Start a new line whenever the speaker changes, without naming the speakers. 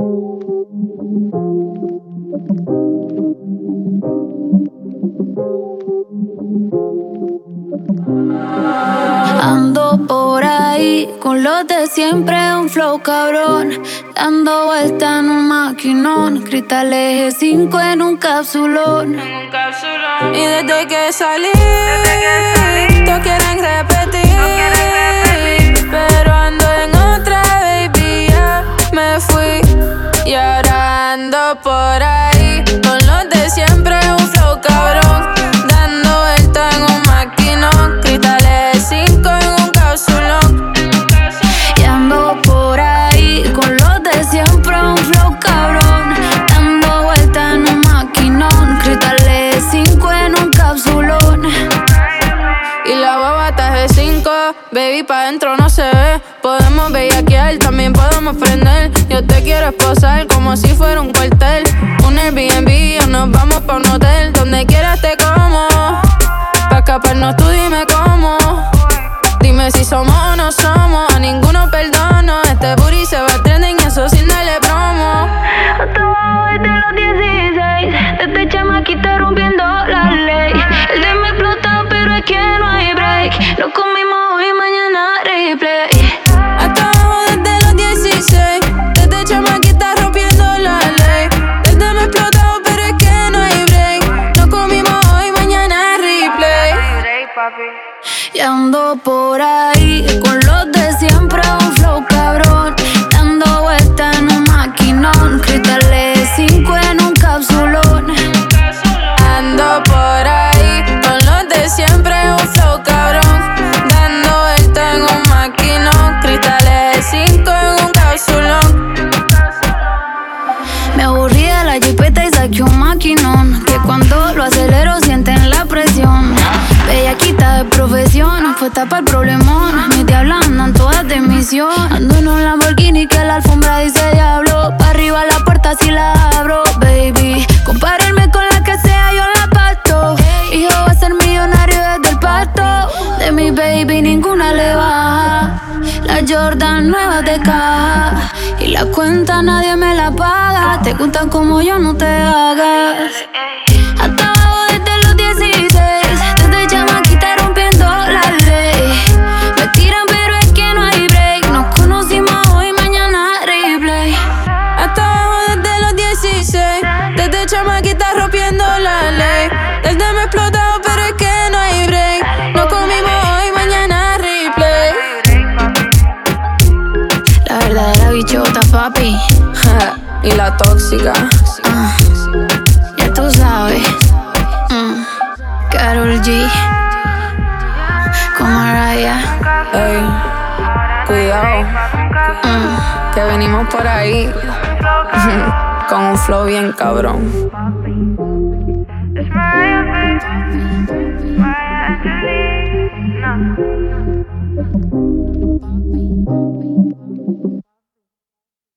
Ando por ahí con los de siempre, un flow cabrón, dando vuelta en un maquinón, cristales G5 en un capsulón.
Y desde que salí, todos quieren repetir, pero ando en otra, baby, ya me fui. Y ahora ando por ahí con los de siempre, un flow cabrón, dando vuelta en un maquinón, cristales 5 en un capsulón.
Y ando por ahí con los de siempre, un flow cabrón, dando vuelta en un maquinón, cristales 5 en un capsulón.
Y la baba está G5, baby, pa' dentro no se ve. Podemos bellaquear, también podemos prender. Yo te quiero esposar como si fuera un cuartel. Un Airbnb o nos vamos pa' un hotel. Donde quieras te como, pa' escaparnos tú dime cómo. Dime si somos o no somos, a ninguno perdono. Este booty se va trending y eso sin darle promo.
Hasta abajo desde los 16, desde chamaquita rompiendo la ley. El de me explota pero es que no hay break. Lo comimos hoy, mañana replay.
Hasta abajo desde los 16, desde chamaquita rompiendo la ley. Desde me explotado pero es que no hay break. Nos comimos hoy, mañana replay.
Y ando por ahí con los de siempre, un flow cabrón, dando vuelta en un maquinón, cristales 5 en un capsulón.
Ando por ahí con los de siempre, un flow cabrón, dando vuelta en un maquinón, cristales 5 en un capsulón.
Me aburrí de la jipeta y saqué un maquinón, que cuando lo acelero sienten la presión. Bellaquita de profesión, fue tapa el problemón. Mis diablas andan todas de misión. Ando en un Lamborghini que la alfombra dice diablo. Pa' arriba la puerta si la abro, baby. Compárenme con la que sea, yo la parto. Hijo va a ser millonario desde el parto. De mi baby ninguna le baja. La Jordan nueva de caja. Y la cuenta nadie me la paga. Te gustan como yo, no te hagas. Hasta abajo desde los 16, desde chamaquita rompiendo la ley. Me tiran pero es que no hay break. Nos conocimos hoy, mañana replay.
Hasta abajo desde los 16, desde chamaquita rompiendo la ley. Desde me explotado pero es que no hay break. Nos comimos hoy, mañana replay.
La verdadera bichota, papi.
Y la tóxica.
Ya tú sabes. Karol G con Mariah.
Ey, cuidado, que venimos por ahí con un flow bien cabrón.
It's Mariah, baby.